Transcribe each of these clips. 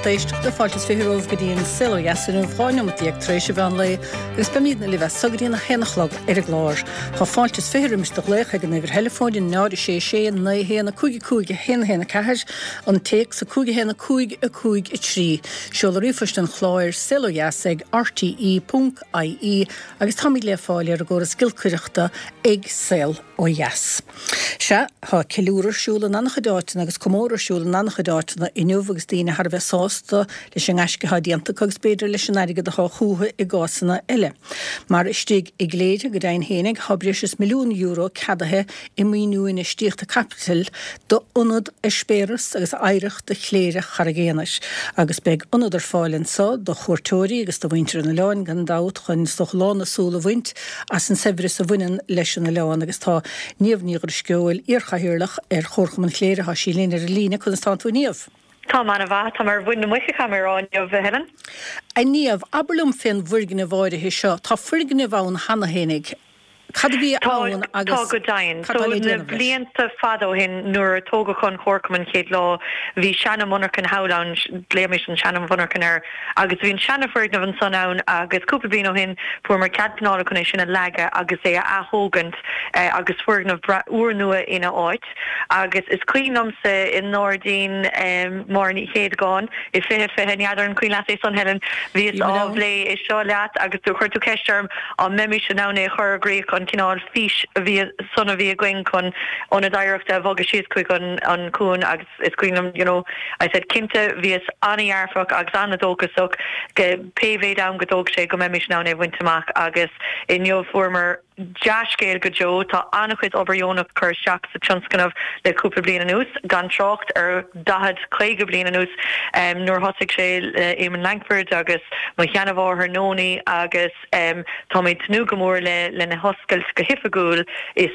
éist de fáiltas fiúh go dtíon siljasan bháinm díagtrééis bhean le gus be míad na le bheith sagaríon na henachlag ar a gláir. Tá fáiltas fiúmis do lécha gan idir telefónin náir sé na héna cúige héna ceir an teach sa cúige héna cúig a trí. Seola rifuist an chláir siljaig rte.ie agus táí le fáil ar a ggóra skillcuireachta ag sil ó yes. Se há ceúirsúla nanchadáitina agus commóirsúla nanchadáitina inniuh agus daoine har bheith sásta leis an eisce hadíanta agus beidir leis an aige de chuútha i gásanna eile. Mar istíigh i gléide go dain hénig habris €1 milliún cadathe i míúin istíochta capital do unad i spéras agus éireach de chléire charagéanais. Agus beag unadidir fáilinn sa do chuirtóirí agus do bhaintear na leáin gan dát chun stoch lána súla bhaint as an severis a bhuiin leis na leáin agus tá níomhníogur sceúil íorchahirirlach ar chórchaman chléire ha sí léanaar a lína chun stáú níomh. Tá man bha tá mar bhuiine muiche camerán jo bhean. A níomh aberlum fin bhuiigeanna bháide hí seo, tá fuigeanna bhán hana hénig. Cadbí áin agus tá go dain. So na blianta fado hin nuair tóga chun chorcaman chéad lá hí seanna monarchan hálán léimiis an seanna monarchan agus bhín seannafuir na an san ann agus cúpla bhín ó hin fu mar cadnála chun sinna leige agus é athógant agus fuirna uair nua ina áit agus is cuinomsa in Nordín mar ní chéad gáin I fé neadar an cuiine é san helen hí áblé is seo leat agus tú chuirtú ceistem an mimi sin nána choragréí an cinál fís bhí sonna bhí going chun óna daireachta bhagad síos chuig an cún agus is cuiinem, I said cinnte bhíos anahearfach agus anadógasach go PV dam godóg sé go méimiis nána bhainteach agus in former Jaascéil go Jo tá annachchuid oberjónach chur seach sa tionscanmh le cúpla bliana nús gan trocht ar dahad chuige bliana nús nuair thosaigh sé Éamonn Langford agus mo cheanamháthair nónaí agus tá méid tú go mór le na hoscailt go hifagúil is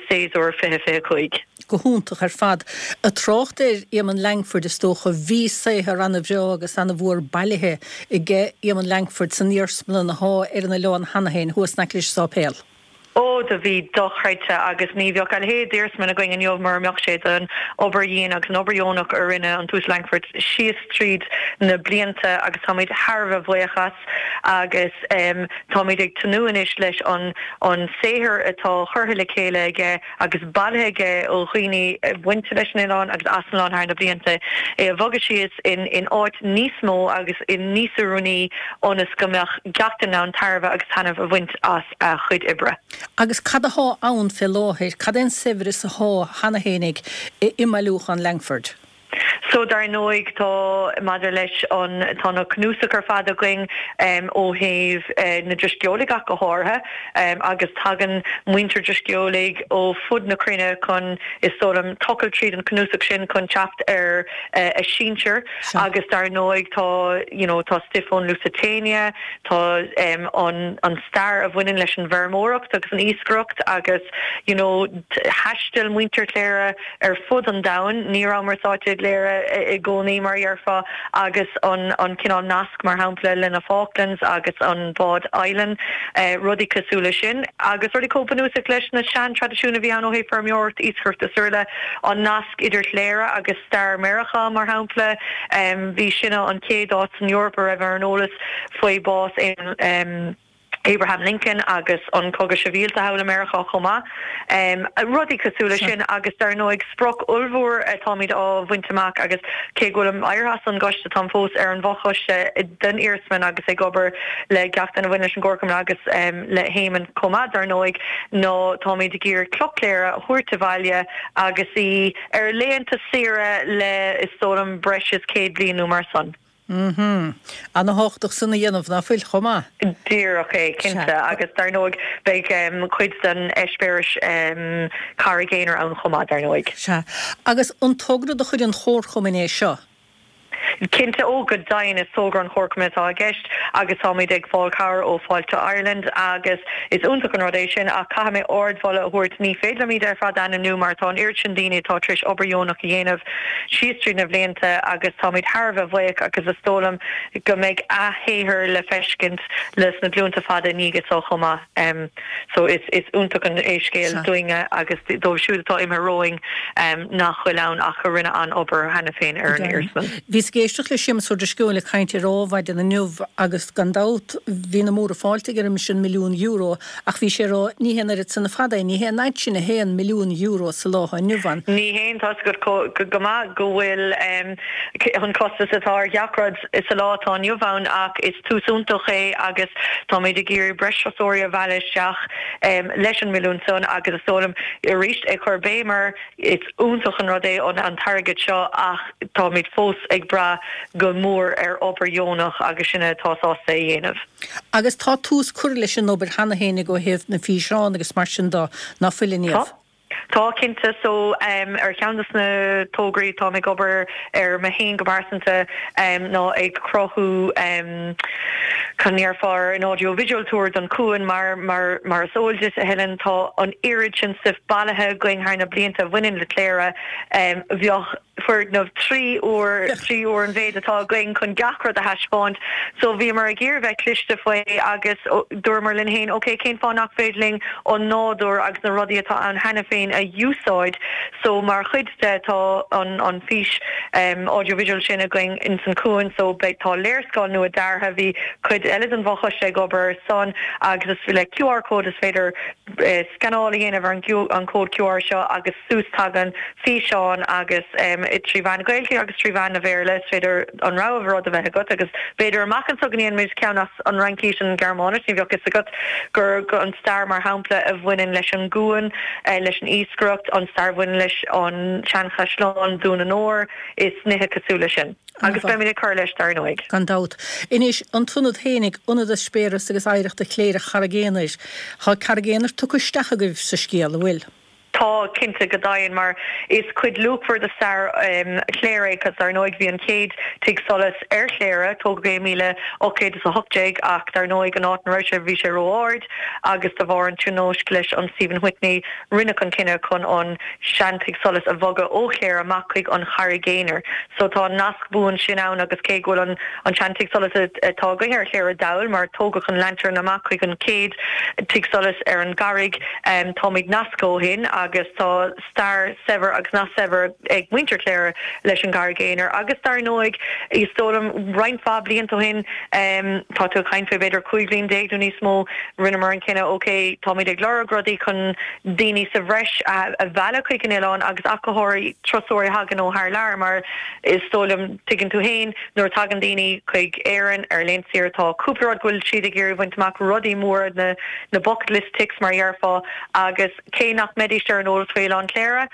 6:25. Go húntaach ar fad. A trocht Éamonn Langford is tócha bhí séthar anna bhreo agus anna bhór bailithe I gé Éamonn Langford san níorsmla na há ar na leán hanahéin thuas neclis sápéal. Da bhí dochreite agus ní bheoh a hé dúirsman a going in jobh mar meach sé an oberhéon agus an oberjónach ar rinne an tús Langford sios tríd na blianta agus táid Harbh bhuiachas agus táid ag tanúis leis an séhir atá churtha chéile ige agus bailthe ó chuoine bhainte leis an agus aslan thar na blianta a bhagad sios in áit níos mó agus in níos runní ónas gombeach gachtain an Tarbh agus tanmh a bhaint as a chuid ibre. Agus cad a há ann fé láthir, cad an severis a há hana hénig I imalúch an Langford. So dar nóig tá maidir leis an tána cnúsach ar fada going ó héh na dristgeolaigh ach go hátha agus tagan muintir dristgeolaigh ó fud na crine chun is sólam tocail tríd an cnúsach sin chun teacht ar a síintir agus dar nóig tá Stifón Lusitania tá an star a bhaineann leis an bheireamóireacht agus an íoscrocht agus heistil muintir léire ar fud an dain ní ramartáide léire I gcónaí mar dhearfa agus an cinál nasc mar hampla lena Falklands agus an Bád Island rudí cosúla sin agus rudí cópanúsach leis na sean tradiisiúna bhí an ó hé fermiort íschuirt a suirle an nasc idir léire agus Star America mar hampla bhí sinna an céad áit an Europa a bhar an ólas faoi bás Abraham Lincoln agus an cogad sivíalta hail America chomá. Rudí cosúla sin agus dar nóig sproch ulmhór táid á bhainteach agus cé ghfuil airhas an goiste tá fós ar an bhachoiste den irsman agus é gobar le gachtain a bhaine an ggócam agus le héman comá dar nóig nó táid gír clocléire thuirta bhaile agus í ar léanta sire le is sólam breis céad blianú mar son. An na háchtach sanna dhéanamh na fuil chomá. Dír cinnte agus dar nóig beag chuid den eispéiris carigéinar an chomá dar nóig. Se. Agus an tógra do chuid an chóir chominé seo. Cinnte ógad dain is sógra an chorcaid á gceist agus táid ag fáilchar ó fáilte Ireland agus is úntaach an rodéis sin a caiime ordmhla a thuirt ní féidir míad ar fad anna nú mar tá an irtin daoine tá tris oberjónach a dhéanamh síostrí na bblianta agus táid Harbh bhuiach agus is tólam go méid ahéhir le feiscint leis na bliúnta fada nígad ó chomá. So is úntaach an éiscéil doinge agus dóibh siúdatá imime roing nach chuileann a chu rinne an obair hena féin ar an irsman. géisteach le simas de scoúla chainte ráhaid in na nuh agus gandát hí na móra fáilte ar mis €1 milliún ach bhí sé ní héana it sanna fada ní hé 9 sinna €1 milliún sa láha nuhan. Ní hén tá go bhfuil an costas atá geacrad is a látá nuhhain ach is túsúntaach é agus tá méid de géir breisóí a bheileisteach leis an milliún son agus sólam I ríist ag chur bémar is úntaach an rodé an target seo ach tá méid fós ag bra go mór ar opperjónach agus sinna táá sé dhéanamh. Agus tá tús cuir leis an obair hena héna go héh na físrán agus mar sin dá ná fuilníomh. Tá cinnte so ar ceantas na tógraí tá ag obair ar ma héin go barsanta ná ag crothú chuníar far an audiovisual tour don cuan mar sóildes a helen tá an irid sin sif bailthe going haar na blianta winnin le léire bheoch for no 3 or an bhéad atá going chun gacra a haspáint so bhí mar a ggéir bheith cliste foioi agus dúmar lin héin okay cén fá nach féidling an nádú agus na rudí atá an hena féin a úsáid so mar chuidte tá an fís audiovisual sin a going in san cuan so beit tá léirscáil nu a dartha bhí chuid eile an bhacha sé gobar son agus is fi le QR code is féidir scanála dhéanamh an cód QR seo agus sús tagan fí seán agus it tríhhain gailtí agus tríhhain a bhéir leis féidir an ráh rud a bheith go agus féidir amachchan soganíon méid ceannas an rankís an Germánis ní bheochas agat gur an star mar hampla a bhfuinin leis an gúan leis an íscrocht an star bhfuin leis an seancha sláán dún an óir is nithe cosúla sin. Agus be mí chu leis dar nóig. Gandát. Inis an tunnad hénig unad a spéras agus éirecht a chléire charagénis. Tá caragénar tucuisteach a goibh sa scéal bhfuil. Tá cinnte godáin mar is cuid luúk for de star chléire cos ar nóig bhí an céad tuig solas ar chléire tóg bé míle ócéad is a hotéig ach dar nóig an áit roise bhí sé roáard agus a bhar an túnóis leis an Stephen Whitney rinne an cinenne chun an seantig solas a bhoga ó chléir amach chuig an charigéiner so tá nasc búin sin ann agus cé ghfuil an seantig solas atá going ar chléir dail mar tógach an lantern amach chuig an céad tuig solas ar an garig táid nascó hin agus tá star sever agus ná sever ag wintercléir leis an gargéiner agus star nóig is stólam rein fá blianta hin tá tú chain fé beidir cuiglín déagú níos mó rinne mar an cinenne okay táid ag lera grodí chun daoine sa bhreis a bhela chuig an Ián agus acóirí trosóir hagan ó haar lear mar is stólam tuigen tú hain nuair tagan daoine chuig éan ar leon siar tá cúplarad ghfuil siad ag gur bhaintach rudí mór na bucket list ticks mar dhearfá agus cé nach medíiste an óilsfuil an cléire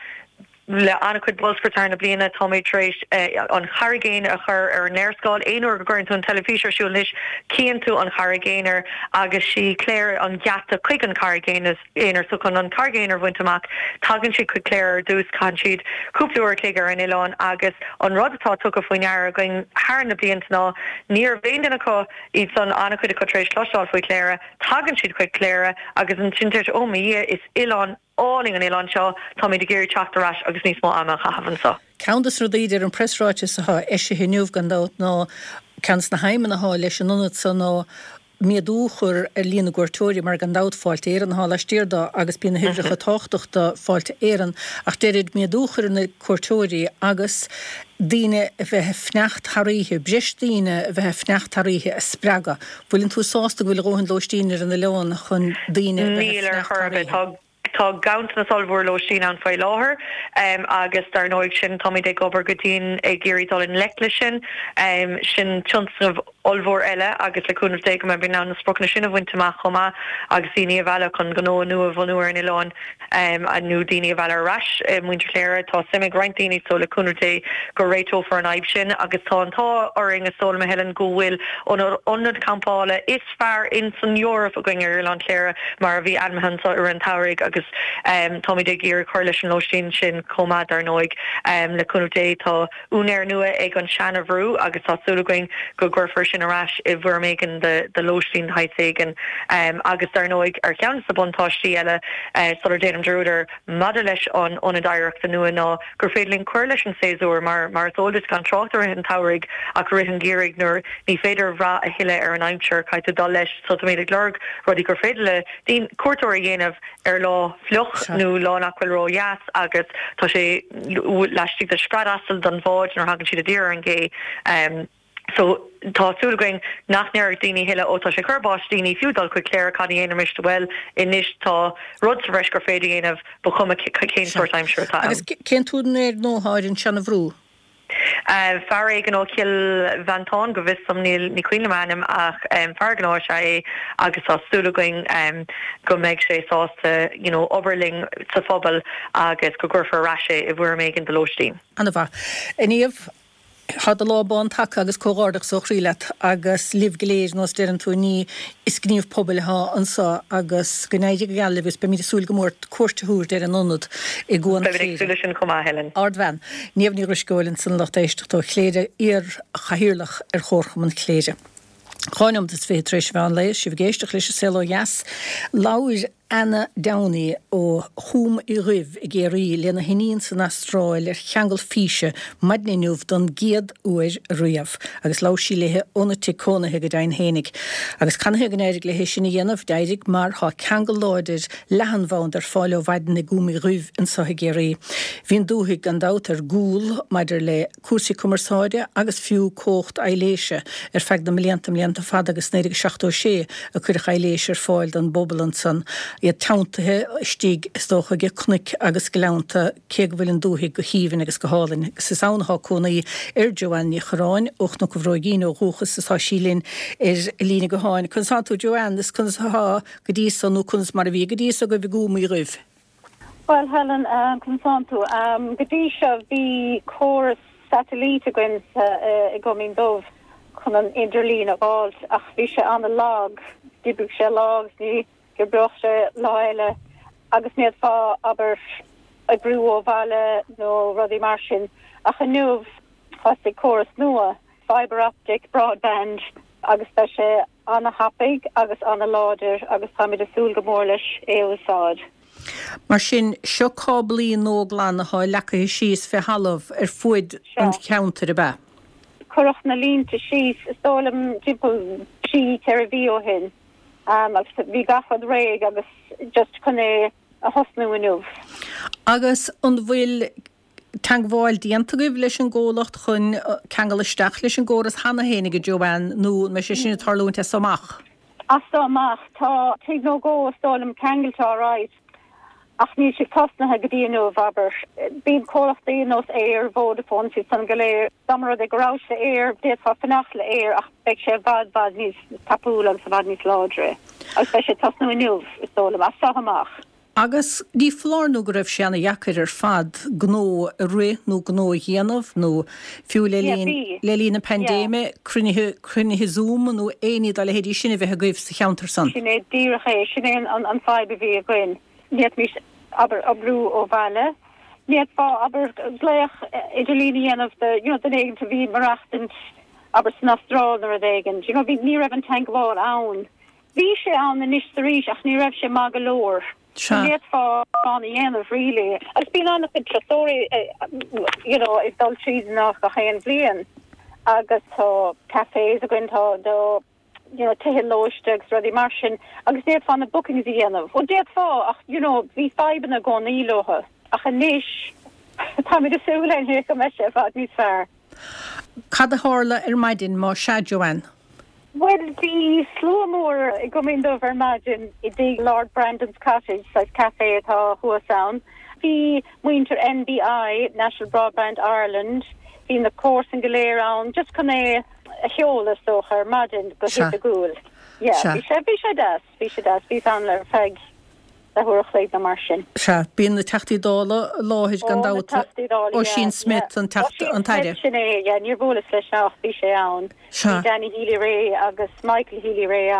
le anachcuid bolspertarna bliana Tommy Trace an charigéin a chur ar nerscáil éonúir go gurn an telefísir siúlis cían tú an charigéiner agus si cléir an gata chuig an charigéinas éonar so chun an cargéinar bhaintach tagann si chuig cléir dús can siad cúplaúir cléigar an Ián agus an rudatá tu a faoinear going hána blianta ná níor bhéanana chu iad san anachcuid a chutrééis cloisáil faoi cléire tagann siad chuig cléire agus an tintir ó mí is Ián áling an Ián seo tá mé de géir teachtarrás agus níos mó amach a hafann sa. Countess rodíidir an pressráte sa ha eise hinniuh gandát ná cans na haimena há leis an unad san ná miadúchur lína gúirtóirí mar gandát fáilte éan há leistíirda agus bína hidrecha táchtachta fáilte éan ach déirid miadúchur na cuirtóirí agus díine bheit fnecht thaíthe, bris díine bheit fnecht thaíthe a spraga. Bhfuiln tú sásta bhfuil rohan lóistíine an na leon chun díine Nílar churbe Tá gant na solbhór lo sin an fáil láthair agus dar nóid sin Tommy de gobar gotín ag géirídal in lecle sin sin tionsnamh olbhór eile agus leúnmh dé go me bin ná na sprocna sin a bhaintach chumá agus daoine a bhela chun gó nu a bhhanúir in Ián a nu daoine a bhela ras muintir léire tá simime grind daoine so leúnmh dé go réitó for an aib sin agus tá antá oring a sóla helen go bhfuil onad campála is fear in san Eorp a going ar Ián léire mar bhí anmahan ar an tairigh agus Tommy de Gear Coalition Lostin sin comá dar nóig leúnmh dé tá únéir nua ag an seanna bhrú agus tásúla going go gurfir sin in arás I bhfuair mégan the lóistín haitségan agus ar nóig ar ceann sa buntáistí eile sort of déanam drúidir maidir leis an a daireacht an nua ná gur féidirlín cuir leis an séasúr mar tódas gan trátar an tairigh ach rihan géirigh nuair ní féidir bhrá a hiile ar an aimseir caiite dá leis so méidir lurg rudí gur féidir le dín cuairtóir a dhéanamh ar lá fluch nó lá nachfuil ró jaas agus tá sé leistigh de scradastal don bháid nar hagann siad a dtír an gé so tásúla going nach near daoine hiile ó tá sé churbáis daoine fiúdal chuig léir cadí dhéanam miste bhfuil inis tá rud sa bhreis gur féidir dhéanamh ba chuma cén tuairt aimseir tá. Agus cén túdan ar nóáid in sena bhrú? Far gan ó cill Vantáin go bhís som ní cuiinemanam ach far gan á sé agus tásúla going go méid sé sásta oberling sa phobal agus go gurfar raise I bhfuair méid an de lóistín. Anna bha. Iníomh had a lábán take agus cógáirdach so chrílet agus livgeléis nás dean tú ní is gníomh pobl ha ansa agus gnéidir galvis be míidir súil gomórt cuairteúr dear an nonad I gúan sin comá Helen. Ardvan, níomh ní ruscóilinn san lachtéisteach chléide ar chahirirlach ar chórchaman chléide. Cháinm is fé tréis bhean leis, si bhgéisteach leis selo jas, láir Anna Downey ó Húm I Rih I géirí lena hinín san Astráil ar cheangal físe madninúh don géad uair riamh agus lá sí lethe ónatí cónathe go dain hénig. Agus canathe gan éidir le hééis sin dhéanamh deidig mar há cheangal láidir lehanmhain ar fáil ó bhaidin na Gúm I Rih in sa géirí. Bhín dúthaigh an dát ar gúil maidir le cuasaí cumarsáide agus fiú cócht eiléise ar feag na mlíanta fad agus 96 a chuir eiléise ar fáil don Bobblan san I tauntathe stíg istócha ge cnic agus goleanta cé bhfuil an dúthaigh go híhann agus go hálainn. Gus is annaá cónaí ar Joanne Choráin ochna go bhróigín ó chuchas sa sílinn ar lína go háin. Consanú Joanne is chun há go dtí sanú chuns mar a bhí go dtí a go bh Gúm I Rih. Well, Helen, consanú go dtí seo bhí choras satellite gin I gomín dómh chun an idirlín a gáil ach bhí sé an a lag, dibúg sé lags ní gur brochte láile agus níad fá aber a brú ó bhile nó rudí mar sin ach an nuamh chosig choras nua fibre optic broadband agus tá sé anna hapig agus anna láidir agus tá mid a súl go mór leis éúsáid. Mar sin seo cáblí nóglan há lecha síos fe halamh ar fuid an counter a be. Corach na línta síos istólam timppel sí tar a bhí ó hin. Agus bhí gafad réig agus just chunné a hosnú inúh. Agus an bhfuil tangháil díanta goibh leis an ggólacht chun cheangal isteach leis an ggóras hana hénig go Joanne nó me sé sinna tarlúnta samach. As samach tá tí nó ggó stálam cheangaltá ráid ach ní sé tosnathe go dtíanamh aber bíon cólacht daonos éir Vodafone si san goléir damara de gorás le éir déad fá fannach le éir ach beag sé bhd níos tapúlan sa bhd níos láidre. Agus be sé tosnú inúh is tólam as sahamach. Agus ní flárnú go raibh seanna jacar ar fad gnó ré nó gnó dhéanamh nó fiú le lína pandéime crunithe Zoom nó éí dá le héidir sinna bheith goibh sa cheantar san. Sinné díraché sinné an fáibe bhí a gin. Níad mis aber a brú ó bhile. Níad fá aber gléach idirlína dhéanamh den éigen to bhí marachtant aber san Astráil ar a dhéigen. Bhí ní raibh an tanghá ann. Bhí sé an na níos ach ní raibh sé má go leor. Níad fá an dhéanamh rilí. Agus bíon annach in trasóirí is dul siad nach go chéan bblion agus tá cafés a gintá do tehil loistegus rudí mar sin agus déad fan na bookings I dhéanamh. ó déad fá ach bhí faibanna gá ílóthe ach a níis tá mid a súlainn hé go me sé fad níos fearr. Cad a hála ar maidin má se Joanne? Well, bhí slómór I gomín dómh ar maidin I dtí Lord Brandon's Cottage sa café atá Huasound. Bhí muintir NBI, National Broadband Ireland, hí na córs an goléir ann, just chun a heolas ó ar maidin go hit a gúil. Bhí sé das, bhí an le feig a thuach léid na mar sin. Se, bíon na teachtaí dála láthid gan dáta ó Sin Smith an taide. Sinné, níor bólas leis nach bhí sé ann. Danny Healy Ray agus Michael Healy Ray ann.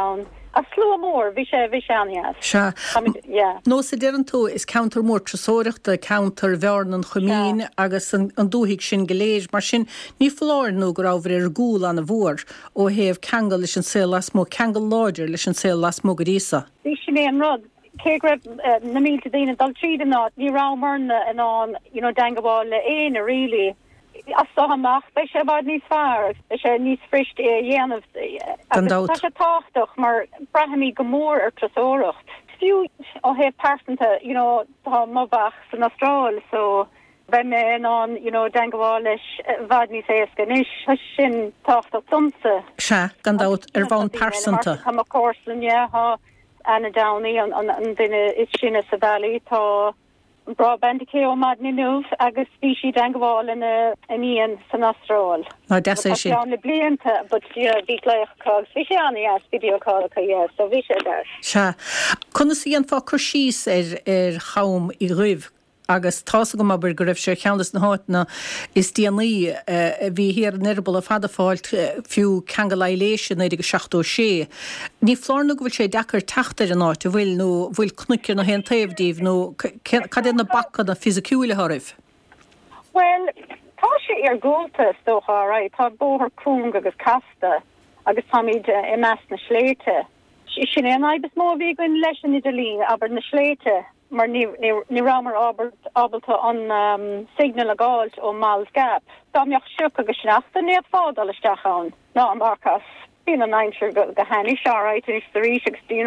A slú mór bhí sé anias. Se nó sé dean tú is counter mór trasóireachta counter bhearnan chomín agus an dúhiigh sin goléir mar sin ní fláirnú gur ábhar ar gúil an a bhór ó héamh cheangal leis an sé las mó cheangal láidir leis an sé las mó go rísa. Bhí sin é an rud. Cé raibh na mílte daine dal tríd an ná ní rámarna an an dangaháil le éana rilí. As so amach bei sé bad níos fearr, bei sé níos frist dhéanamh tá sé táchtach mar brahamí gomór ar trasóireacht. Fiú ó hé persanta, tá mobach san Austrráil, so bheit me an dangaháil leis bhad níos éasca níos sin táchtach tumsa. Se gandát ar bhain persanta. Tá cósan ha Anna Downey an duine is sinna sa valley tá bra bandicé ó mad ninúh agus spíisi dangaháil in íon san Austrráil. Ná de sé sin. Le blianta, but bhí léachá bhí sé anna videoácha so bhí sé dar. Se chuna sí an fá chu síos ar chaum I roimh agus tá go mar go raibh sé cheanlas na háitna is díanaí bhí hir nirbal a fada fáilt fiú cheangaléisisin éidir go 16 Ní flárna go bhfuil sé dechar teachtar an áit bhfuil nó bhfuil cnuicir na hen taobhdíobh nó cad na baccha na fisiciúile thoribh. Well, tá sé ar gúlta stocha ra tá bóthar cún agus casta agus táid I meas na sléite. Sin é aibes mó bhí goin leis an Idirlín aber na sléite. Mar ní ramar ábalta an signal a gáilt ó Mal's Gap. Dámiocht siúk agus sinachta ní fád al isteachán. Ná an marcas bín an aimsir go henni seáráit in is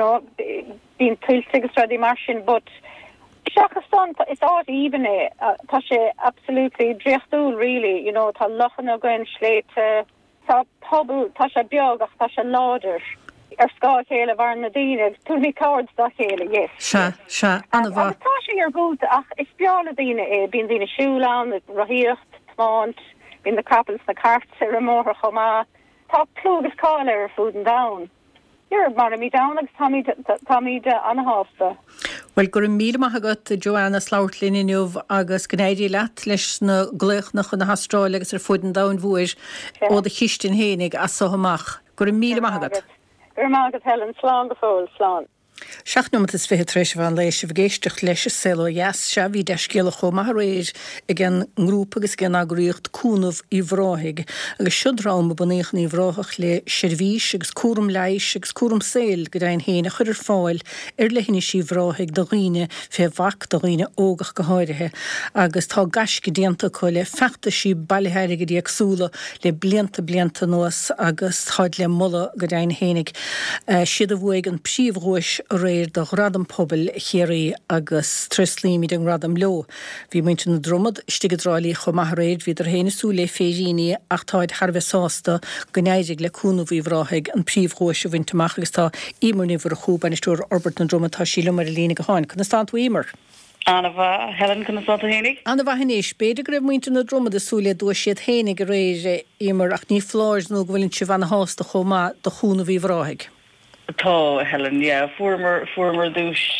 bín tiltte agus radi mar sin, but seachastan is ád íbane tá sé absolútely driechtúil really, tá lochan a gwen sléite, tá pobl, tá sé beag ach tá sé láidir. Sá chéile bhar na daine, túní cards da chéile, yes. Se, anna bha. Tá sé ar gúta ach is beála daine bín daine siúlán, roíocht, tmánt, bín na capels na cart ar mór chomá, tá plúgus cáil ar food and down. You're mar mí down agus táid anna hásta. Well gur míle agat Joanna Slaughtlin inniuh agus gnéidir leat leis na gléichnach na Austrráil agus ar food and down bhuair ó de chiistin hénig as so hamach. Gur míle agat. Mágad Helen slán go fóil slán. Seaachnúmat is fé trééis bhán lééis se bhgéisteach leis selo yes se bhí de scéalach chom réir ag an grúp agus gan agréocht cúnmh I bhráig agus siúdráma bunéoch ní bhráach le sirvís agus cuam leis agus cuam saoil go daon héna chuidir fáil ar lehinine sí bhráig do riine fé bhac do riine ógach go háirithe agus tá gasci déanta chuile fechta sí bailtheirige go dtí agsúla le blianta nuas agus táid le mulla go daon hénig siad a bhuaig an príomhróis réir do radam pobl chéirí agus treslíimi den radam lo. Bhí muinte na dromad stigadráilí chomach réid hí héanasú le féríní ach táid Harbhesásta gnéidir le cúnmh bhráig an príomhróis a bhainteach agus tá ímarníomhar a chúb anistúr Orbert na dromad tá síle mar a lína go háin. Conna stand ímar? Anna bha Helen conna stand hénig? Anna bha hénéis beidir go raibh muinte na dromad a súile dú siad hénig a réir ímar ach ní fláirs nó go bhfuiln si bhana hásta chomá do chúnmh bhráig. Tá Helen, former douche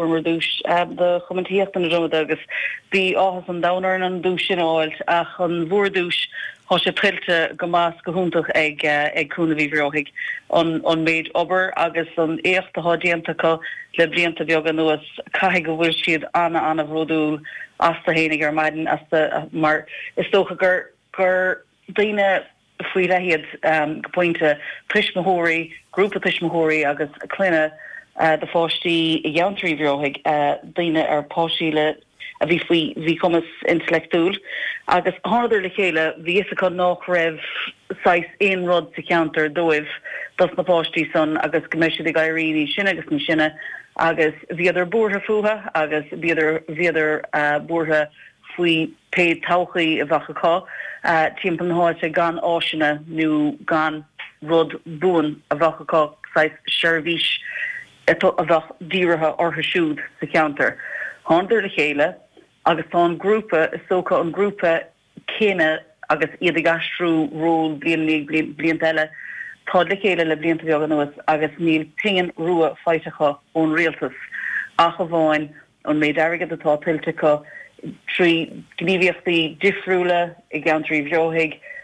de commentaíocht an dromad agus bí áhas an downar an douche in áilt ach an bhór douche há sé trilte go más go húntaach ag cúnmh bhráig an méid obair agus an éachta hádéantacha le blianta beag an nuas caiigh go bhfuil siad anna bhródúil as a hénig ar maidin mar is tócha gur daine faoi lehiad pointe tuismóirí, grúpa tuismóirí agus cluine de fáistí I gceantarí bhráig daine ar páisiile a bhí cumas intellectúil agus háidir le chéile bhí is acu nach raibh 6 éon rud sa ceantar dóibh das na páistí san agus gomeisi de gaiiríní sin agus na sinne agus bhíidir búrtha fuha agus bhíidir búrtha faoi péad tauchaí a bhachaá timpan háte gan áisina nó gan rud buan a bhachaá sais sirvís a bhach díirithe ortha siúd sa ceantar. Háidir le chéile agus tá an grúpa is socha an grúpa céine agus iad a gasstrú ról bliant eile tá le chéile le blianta beag an nuas agus níl pingin rua feitecha ón rialtas ach a bháin an méid airgad atá tiltecha trí gníomhíochtaí difriúla I gceantarí bhráig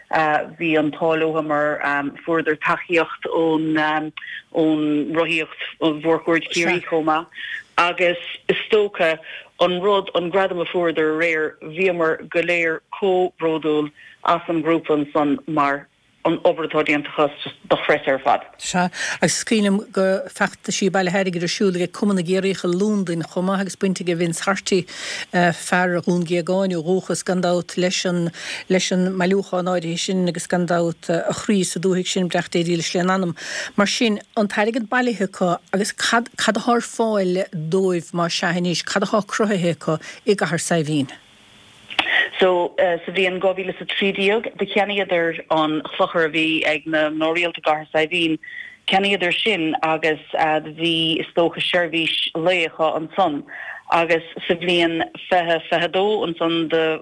bhí an táilóhamar fuidir taíocht ón roiíocht an bhórcuirt cíirí chomá agus is tócha an rud an gradam a fuidir réir bhíamar go léir córódúil as an grúpan san mar an obertódiantachas do freitar fad. Se agus scrínim go fechtta sí bailile heidir asúla cumna géirícha lúndain chumá agus buinte go vins hartí fear a hún géáinú róchas gandát leis an meúcha áirí sin agus gandát a chrí a dúhiigh sin brecht éile sléan anam. Mar sin an tairigad bailithe agus cad th fáil dóibh mar sehaníos cad th cruthaithe I gahar sa bhín. So sa bhí an gohíle sa trídiog, de ceaniadidir an chlochar a bhí ag na nórialta gahar sa bhín, ceaniadidir sin agus bhí istócha seirbhís léocha an son, agus sa bhíon fehedó an son de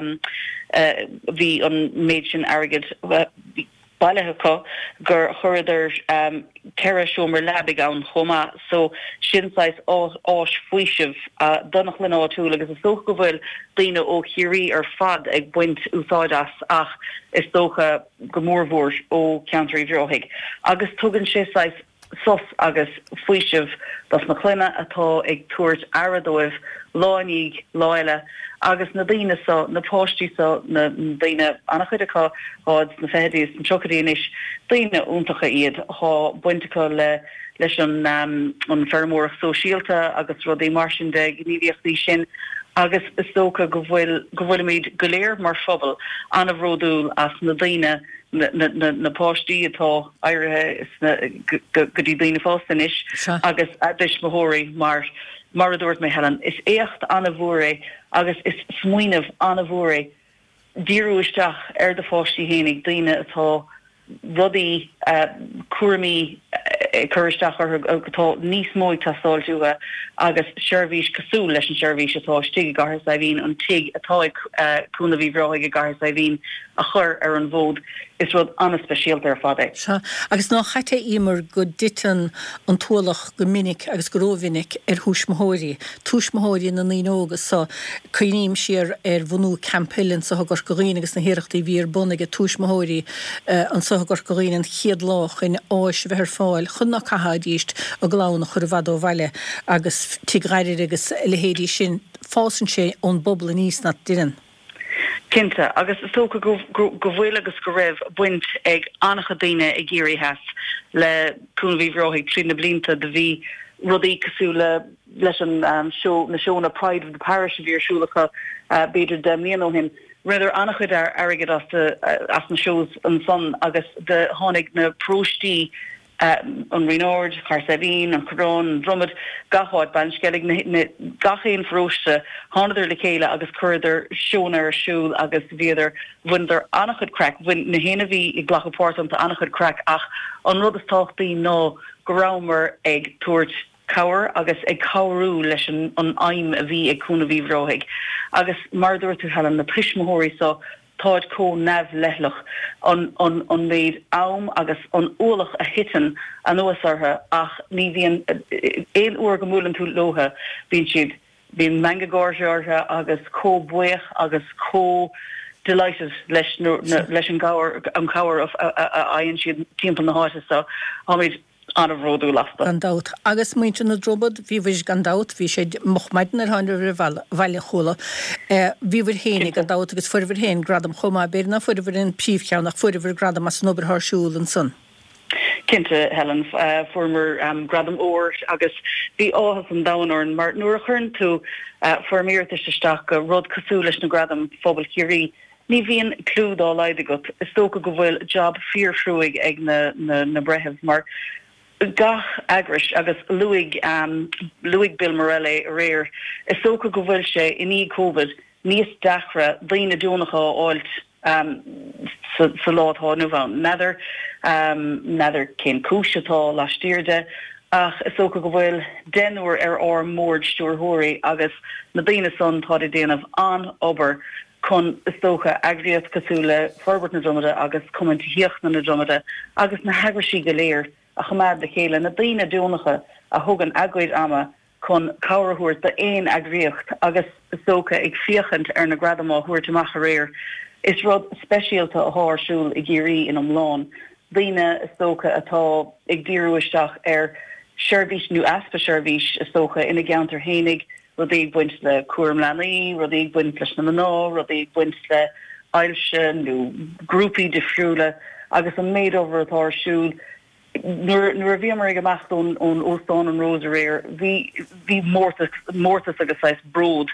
bhí an méid sin airgid bailithe gur chuidir ceire seomar lebig an chomá, so sinsáis ás fuiisih donach lin áitiúil agus is tócha go bhfuil daoine ó chiirí ar fad ag buint úsáidas ach is tócha go mórmhór ó ceantarí bhreoigh. Agus tugann séáis sos agus fuiisih das na chluine atá ag tuairt aradóibh láiníg láile agus na daine sa na páistí sa na daine annachchuideá háid na fédís an chocaríis daine úntacha iad há buintecha leis an fermórach sosiálta agus rudí mar sin de gníomhíochtaí sin agus is tócha go bhfuil méid go léir mar phobal anna bhródúil as na daine na páistí atá áirithe go dtí daine fástanis agus adis mothóirí mar a dúirt mé Helen, is écht anna bhóra agus is smuoineh anna bhóra díúisteach ar de fáistí hénig daine atá rudí cuairmí chuiristeach atá níos móid tásáiltúha agus seirbhís cosú leis an seirbhís atá stig gahar sa bhín an tig atá cúna bhí bhráig gahar sa bhín a chur ar an bhód is rud anna speisialta ar fad é. Agus ná chaite imar go ditan an tualach go minic agus go róvinnic ar húsmóirí. Túsmóirí na níógus sa chuoíim siar ar bhunú campillin sa gur goín agus na hiireachtaí bhí ar bunnig a túsmóirí an sa gur goín an chiad lách in áis bheith fáil chunna caihadíist a glána chur bhadó bhaile agus tigráidir agus lehéadí sin fásan sé ón bobbal níos na diran. Cinnte, agus is tócha go bhfuil agus go raibh buint ag annacha daine ag géirí heas le cúnmhí bhróigh trí na blinta de bhí rudí cosúla leis an show na seóna Pride of the Parish a bhí arsúlacha beidir de mlíon ó hin. Riidir annachchuid ar airgid as na shows an son agus de tháinig na próistí an Rinord, Carsavine, an Corón, an Drumad, gaháid banskellig na gachéin fróiste, hánaidir le chéile agus chuidir seonar siúil agus bhíidir bhuiidir annachchud crack, bhuiin na héana bhí I ghlachapórtamta annachchud crack ach an rud is táchtaí ná go ramer ag tuairt cabhar agus ag cabharú leis an aim a bhí ag cúna bhí bhróigh. Agus mar dúirt tú Helen na prismóirí so táid có nef lehlach an méid am agus an ólach a hitan an nuasartha ach ní bhíon éon uair go múlan tú lotha bhín siad bhíon mangagóirseartha agus có buich agus có delighted leis an cabhar of aon siad timpeall na háite so háid anna bhródú lasta. Gandát. Agus muinte na drobad, bhí bhís gandát, bhí sé mochmaidin ar háinir bhaile chola. Bhí bhir hénig gandát agus fuirbhir hén gradam chomá beirna fuirbhir in príomhcheannach fuirbhir gradam as nobar thsúil an son. Cinnte Helen former gradam óir agus bhí áhas an dahanáin mar nuair a churn tú formíirtaisteach go rud cosú leis na gradam phobal chiirí. Ní bhíon clúdá leide go is tócha go bhfuil job fíorhrúig ag na brethebh mar gach agris agus Luig Bill Morelli réir is tócha go bhfuil sé iní COVID níos dachra daoine dúnacha áilt sa látá nó bhain neidir cén cúisitá láistíirde ach is tócha go bhfuil denúir ar mór stúrthirí agus na daoine son tá déanamh an obair chun is tócha agriad cosúla forbert na dromada agus commenttíocht na dromada agus na hagrisí go léir a chumad de chéile na daoine dúnacha a thugan agóid ama chun cabharthuairt de éon agriocht agus is tócha ag fiochant ar na gradamá thuairteach a réir is rud specialta a háirsúil I géirí in Omláin. Dhíine is tócha atá ag díúisteach seirbhís nó aspa seirbhís is tócha ina gceantar hénig rud ag buint le cuairm leanaí, rud ag buint leis na maná, rud ag buint le ailse nó grúpaí difriúla agus an méid over atá siúil. Nuair a bhí mar ag amacht ón Óstán an Rosaréir, bhí mórtas agus sais bród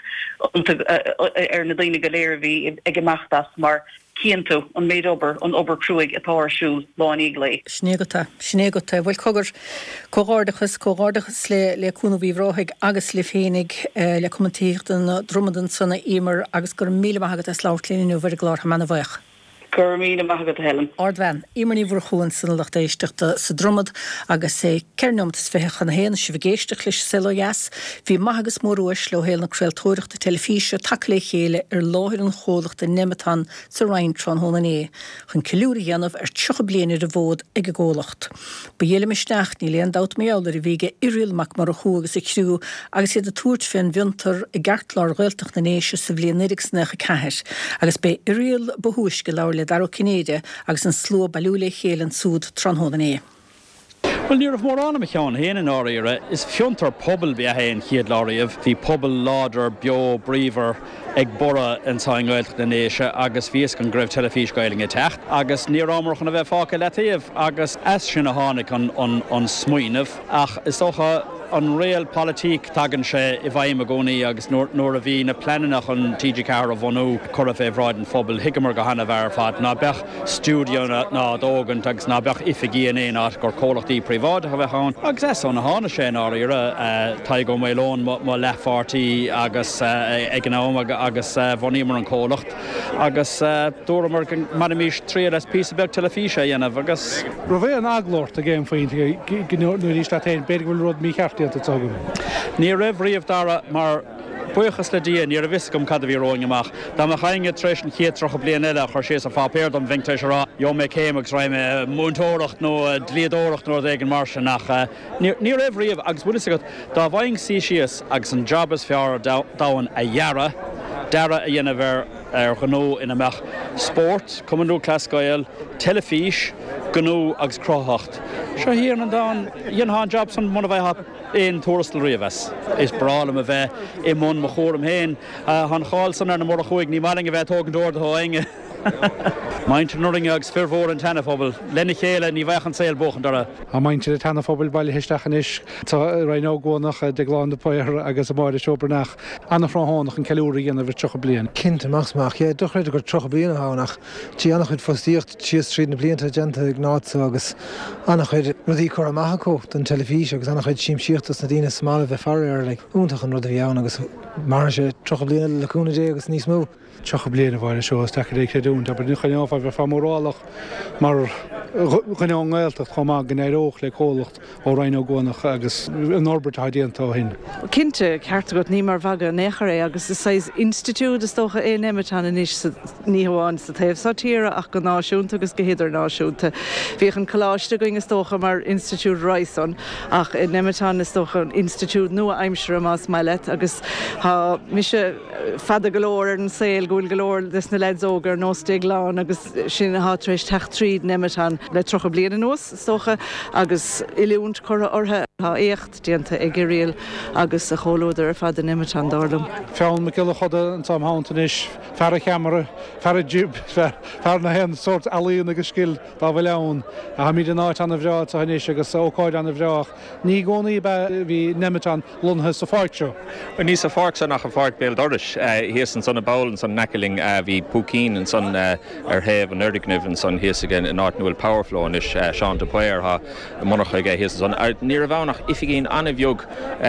na daoine go léir bhí ag amachtas mar cíantú an méid obair an obair cruúig atá siúil láin íglé. Snéagata, bhfuil cógárdachas le cúna bhí bhráigh agus le fénig le commentíocht an dromadan sanna émar agus gur míle maigad a sláirtlíú bhar glár ha manna bhaich. Gurmína maigad Helen. Ardhain, ímarní bhar chuin san lecht éisteachta sa dromad agus sé ceirnomtas feiche na héana si bhgéisteach leis seloias, bhí maigus mórúis le héal na creaaltóireachta telefíse tak le chéile láthir an chólaachta nematán sa Rheintron hónané, chun ciúra dhéanamh tucha bliana de bhód ag ggólacht. Ba dhéile meisteach ní léon dat méálar I bhíige irilmach mar a chuagus I chrú agus iad a túirt féin bhiontar I gceartlár ghailteach na néise sa bblion nirigsnacha ceithir, agus be iril bohúis go leir le dar Canada agus an sló bailúla chéal an súd tronhódané. Well, níor of mór anna meán héana an áíire is fiontar pobl bhí a héin chiad láiríomh, hí pobl láidir, bio, bríomhar ag bora an sáingáilteach na néise agus bhíos an greibh telefís gailing I techt, agus níor ámarchan a bheith fáca letíomh agus as sin a tháinig an smuoinmh ach is socha an réal politík tagan sé I bhaim a gcónaí agus nóair a bhí na plananach an TG Carr a bhhanú chur a bheith bhráid an phobal higamar go hana bhar fad ná bech stúdio ná dógan agus ná bech ifigí in át gur cólachtaí príváid a bheith hán agus es an hána sé an áíire tá go mélón má lefartaí agus ag an ám agus bhanímar an cólacht agus dúramar manimís tríad as pí beh telefíse dhéanamh agus. Ro bheith an aglórt a géim faoin nuair ís letéin beidir bhfuil rud mí cheartí Ní raibh riamh dara mar buchas le díon ní a bhiscom cad a bhí róing amach. Tá a chainge treis an chiad trocha blian eile chuir sé a fápéir an bhaingteis rá jo mé céimegus raime múntóireacht nó dlíadóireacht nó ag an marse nach ní raibh riamh agus bhuilas agat dá bhaing síos agus an jobbas fear dáhan a dhearra dara a dhéanamh ar ghnó ina meach sport, cumanú clascail, telefís, ghnó agus crothacht. Seo híar an dáin dhéanán job san mna bheith éon tuarastal riamhes. Is brálam a bheith I mún mo chóram héin han cháil san ar na mór a chuig ní maling a bheith tógan dúir de háinge. Maint nuring agus fearmhór an tanafobal lenne chéile ní bheith an saoil bochan dara. A maint a tanafobal bailí heisteachan is tá rainó gónach de gláán de poir agus a máir seopernach anna fráhánach an ceúí an a bheit trocha blian. Cinnte machsmach é dochréidir gur trocha blian hánach tí annach chuid fostíocht tíos tríd na blianta genta ag nása agus annach chuid rudí chur amachchó den telefís agus annach chuid síimsíochttas na dtíine smála bheith fearir le úntaach an rud a bhíán agus mar sé trocha blian leúna dé agus níos mó. Trocha blian a bhile seo take é chéún, aber nu chaáh bheith famórálach mar chuneán gáilteach chumá gnéiróch le cólacht ó rainó gónach agus an orbert haidíontá hin. Cinnte ceartta go ní mar bhaga nechar é agus is 6 institút is tócha é nematán inis níháin sa taobh sátíra ach go náisiúnta agus go héidir náisiúnta. Bhíoch an choláiste going is tócha mar Institút Raison ach in nematán is tócha an institút nua aimsere más mailet agus há mise fada golóir an saoil gúil golóir des na ledzógar nó stéagláin agus sin hátrééis techt tríd nematán le trocha bliana nuas socha agus iliúnt chora orthe há écht dianta ag réal agus a cholóidir fad a nematán dálum. Feann me ciile chuda an tam háantanis fer a cheamara, fer a jib, fer na hen sort alíon agus skill dá bhfuil leann a ha míad an áit an a bhreá a hanis agus ócáid an a bhreach. Ní gcónaí bhí nematán lunthe sa fáirteo. Ní sa fáirt san nach a fáirt béal doris híos an sonna bail an son necaling bhí púcín an son ar héamh an urdignimh an son híos again an áit nuil powerflow an is Seán de Poir ha monarcha ige híos an son ní a bhánach ifigén anna bheog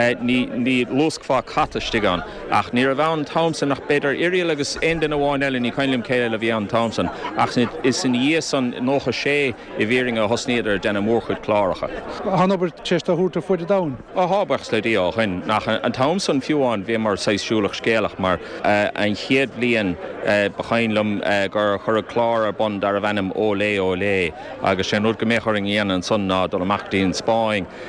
ní loscfá chatastigán ach ní a bhán Thomson nach beidir irial agus den a bháin eile ní cainlim céile le bhí an Thomson ach is in díos an nócha sé I bhéring a hosnéidir denna mórchuid chláracha. Hanover testa húta fuide dain. A hábachs le dí áin nach an Thomson fiúáin bhí mar 6 siúlach scéalach mar an chiad blian bechainlum gur chur a chlár ar bon dar a bhenim ó lé agus sé nuair go méchoring íana an son ná dul amachtaí in Spáin beidir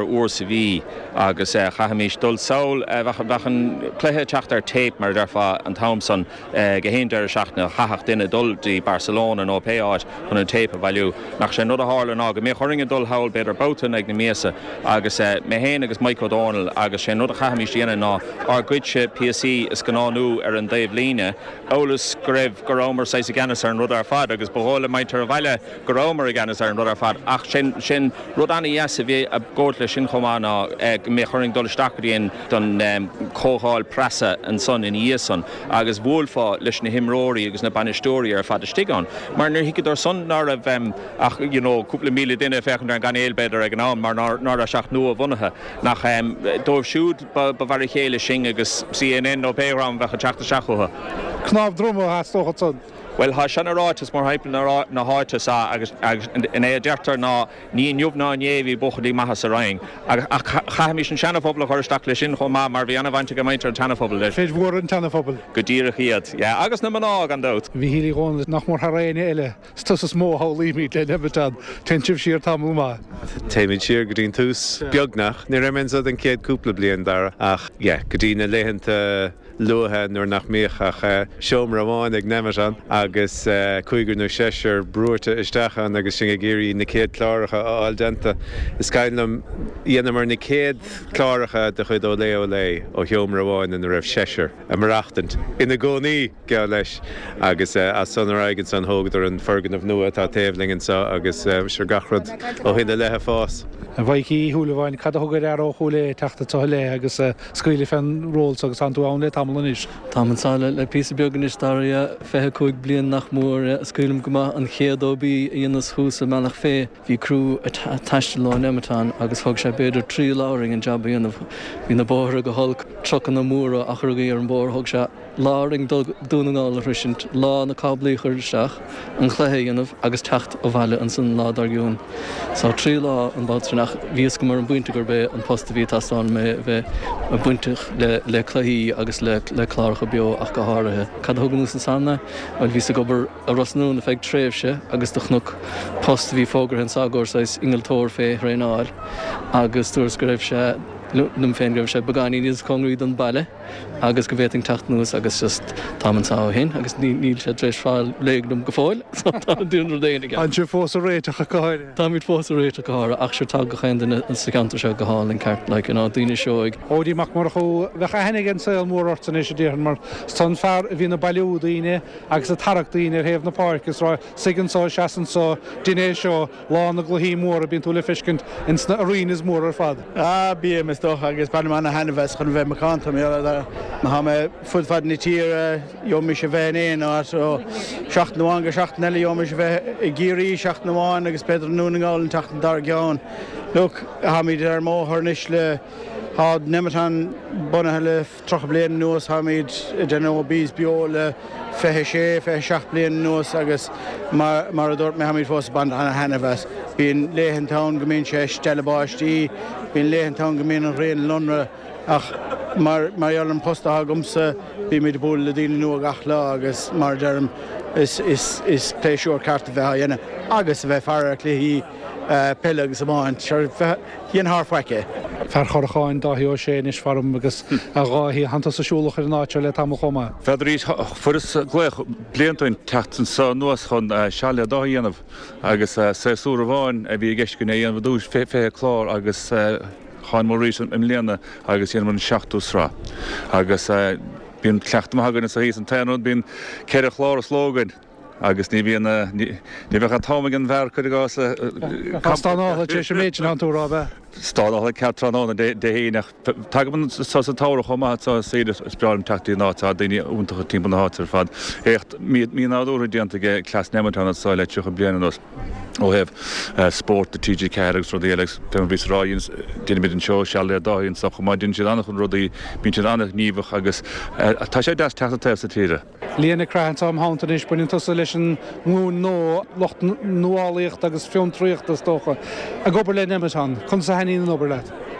ar uair sa bhí agus chahamís dul saoil bhechan cléthe teachtar tape mar dearfa an Thomson go héontar seachna chaach duine dul dí Barcelona nó péáid chun an tape a bhailiú nach sé nud a hála ná go mé choringe dul hail beidir boutan ag na méasa agus mé héana agus Michael O'Donnell agus sé nud a chahamís déana ná ar goidse PSC is gnáú ar an daobh líne ólas go raibh go rómar 6 ganas ar an rud ar fad agus bhóla maitar a bhaile go rómar a ganas ar an rud ar fad ach sin rud anna yes a bhí a ggót le sin chomána mé choring dul stachaíon don cóháil presa an son in íosan agus bhfuilfá leis na himróí agus na banistóí ar fad istigán mar nuair hiic ar son nar a ach cúpla míle duine fechan ar an gan éilbeidir ag an ná mar nar a seach nua bhunathe nach dóibh siúd ba bhar chéile sin agus CNN nó Péram bhecha teachta seachútha. Knáb drumma has tócha son. Well ha sena rátas mar hype na hátas agus in é deartar ná ní nniuhná néhí bochadí maithas a raing ach chaimí an seanafobal chuir staach lei sin chomá mar bhí anna bhainte go maitar an tanafobal leis. Féidir bhór an tanafobal. Go dtíra chiad, agus na maná an dát. Bhí hílí gháin nach mór tharaine eile stus smó hálíí le nebetad tentíh siar tamú má. Téimid siar go dtín tús beagnach ní raimmensa an céad cúpla blion dara ach go dtína léhananta luthe nuair nach méoch seomra amháin ag nemarán agus chuigur nó séir brúirte isteachchan agus sin géirí na céad chláiricha áil denta. Is caiinlam dhéanamar na céad chláiricha de chud ó lé ó seomra amháin in raibh séir a marachtant. Ina gcónaí ge leis agus as sanar aigen san thógadar an fergan of nua tá taobhlingin sa agus sir gachrad ó hinna lethe fás. An bhaicí thuúlaháin cad thugad ar ó chula teachta tá le agus scuile fan ról agus an tú an le tamlanis. Támansáile le pí beganis daria fethe chuig blion nach mór scuilm goma an chéadóbí íonas húsa meach fé hí crú a taiste lá nematán agus thug sé beidir 3 láring an jobbaíanamh hí na bóthra go hulk trochan na múra a chugaí ar an bór thug se láring dúnaáil a risint lá na cablaí chuirteach an chléhéanamh agus techt ó bhaile an san ládargiún. Sá 3 lá an bátrnach víos go mar an buinte gur be an posta ví tasán me bheith a buintich le chluí agus le chláircha bio ach go háirithe. Cad thuganú san sanna bhil ví a gobar a rasnún a feag tréimhse agus do chnuk posta ví fógur hen sagór sais ingaltóir fé réáil agus tús go raibh se num féin goibh sé beganí níos congraí don bailile agus go bhéting techtnús agus just támansá hin agus níl sé drééis fáil léagdum go fáil dúnar déananig. An sé fós a réiteach a gáire. Tá míid fós a réite goáir ach se tá go chéanana an secantar se go háil an ceart le an daine seoig. Ódí mac mar chu bhecha hennig an saoil mór ortain éis déan mar san fear a bhí na bailú daine agus a tarach daine ar héamh na páircus rá sigansá seaan só duine seo lá na gluhíí mór a bíon tú le fiscint in sna arínas mór ar fad. Bí doch agus banna hanvest chun bheith macanta ha me fudfad na tír jommi se bhein á so 16 go 16 nelle jommi se bheith i géirí 16 amháin agus beidir núnaáil an tatan dar geán. Look ha mí ar móthnis le há nematán bunathe le trocha blian nuas ha míid den bís bio le fethe sé fethe 6 blian nuas agus mar a dúirt me ha míid fós band anna hanvest. Bín léhantán gomín sé stellebáistí, bín léhantán gomín an réon Londra ach mar an posta agumsa bí mé bú le dína nu a gach lá agus mar derm is pléisiúr carta bheith dhéine agus a bheith fear léhí pelle agus amáin híon thfaice. Fer choracháin dáhí ó sé is farm agus a gáhí hananta asúlach ar náte le tam chomá. Feidir furas gléich bliantain teachtan sa nuas chun seala dáhéanamh agus séúr bháin a bhí gceis go éanamh dúis fé chlár agus chain mór ríéis im léana agus dhéanam 16úsrá. agus bíon cleachtamhagan sa híos an taanú bíon ceir a chlár a slógan. agus ní bhecha támagan bhar chuid gása Castánála té sé méid an túrá bheith. Stála ceatrána de héach tagan sa tára chomá séidir spreáim teachtaí nátá daine úntacha timp na hátar fad. Écht mí náúra dianta clas nematánna sáile tucha bliananos ó heh sport de TG Carrigs ru élegs pe vís ráins duine mid an seo se le dáhíonn sa chumá din si annach chun rudaí bín si annach níomh agus tá sé de teachta te sa tíre. Líana creaanta am hátanis buinn tusa leis an mún nó locht nuálaíocht agus fiomtríocht as tócha a gobar le nematán chun sa heíon obair leit.